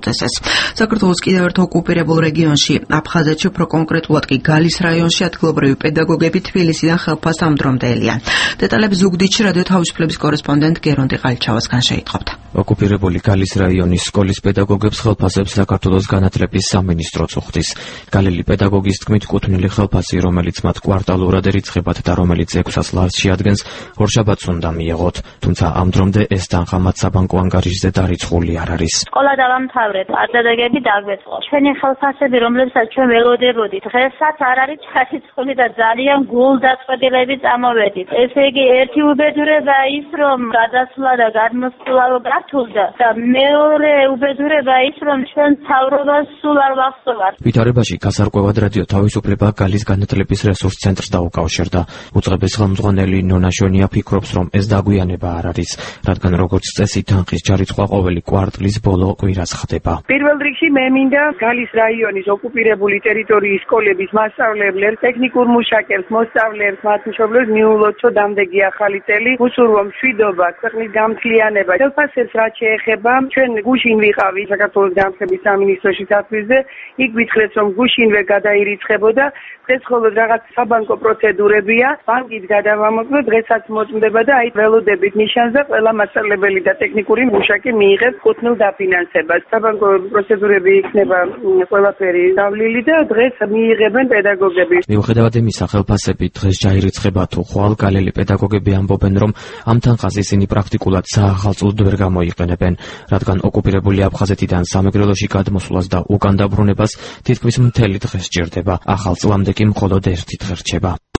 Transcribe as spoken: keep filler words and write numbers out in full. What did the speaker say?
წესეს. საქართველოს კიდევ ერთ ოკუპირებულ რეგიონში, აფხაზეთში, უფრო კონკრეტულად კი გალის რაიონში ადგილობრივი პედაგოგები თბილისიდან ხელფასს ამ დრომდე ელიან. დეტალები ზუგდიდში რადიო თავისუფლების კორესპონდენტ გერონტი ყალიჩავასგან შეიტყობთ. ოკუპირებული გალის რაიონის სკოლის პედაგოგებს ხელფასებს საქართველოს განათლების სამინისტრო წუხდის. galili პედაგოგის თქმით, კუთვნილი ხელფასი, რომელიც მათ კვარტალურად ერიცხებათ და რომელიც ექვს ას ლარს შეადგენს, ორშაბათს უნდა მიეღოთ. თუმცა ამ დრომდე ეს თანხა მათ საბანკო ანგარიშზე დარიცხული არ არის. სკოლა დავამთავრეთ, პედაგოგები დაგვეწყო. ჩვენი ხელფასები, რომლებსაც ჩვენ ველოდებოდით, დღესაც არ არის ჩარიცხული და ძალიან გულდაწყვეტილებით წამოვედით. ესე იგი, ერთი უბედურება ის, რომ გადასვლა და გადმოსვლა გართულდა და მეორე უბედურება ის, რომ ჩვენ მთავრობას სულ არ ვახსოვართ. ვითარებაში გასარკვევად რადიო თავისუფლება გალის განათლების რესურს ცენტრს დაუკავშირდა. უწყების ხელმძღვანელი ნონა შონია ფიქრობს, რომ ეს დაგვიანება არ არის, რადგან როგორც წესი თანხის ჩარიცხვა ყოველი კვარტლის ბოლო კვირას ხდება. პირველ რიგში მე მინდა გალის რაიონის ოკუპირებული ტერიტორიის სკოლების მასწავლებლებს, ტექნიკურ მუშაკებს, მოსწავლეებს, მათ მშობლებს მიულოთ, რომ დამდეგი ახალი წელი უსურვო მშვიდობა, ქვეყნის გამთლიანება. ხელფასებს რაც შეეხება, ჩვენ გუშინ ვიყავი საქართველოს განათლების სამინისტროში დაფიზე, იქ გითხრეს, რომ გუშინვე გადაირიცხებოდა, დღეს მხოლოდ რაღაც საბანკო პროცედურებია, ბანკით გადავამოწმე, დღესაც მოწმდება და აი ველოდებით ნიშანზე ყველა მასწავლებელი და ტექნიკური მუშაკი მიიღებს კუთვნილ დაფინანსებას. საბანკო პროცედურები იქნება ყველაფერი დავლილი და დღეს მიიღებენ პედაგოგები. მიუხედავად იმისა, ხელფასები დღეს ჯაირიცხება თუ ხვალ, galili პედაგოგები ამბობენ, რომ ამ თანხას ისინი პრაქტიკულად საახალწლოდ ვერ გამოიყენებენ, რადგან ოკუპირებული აფხაზეთიდან სამეგრელოში გადმოსვლას და უკან დაბრუნებას თითქმის მთელი დღე სჭირდება. ახალ წლამდე კი მხოლოდ ერთი დღე რჩება.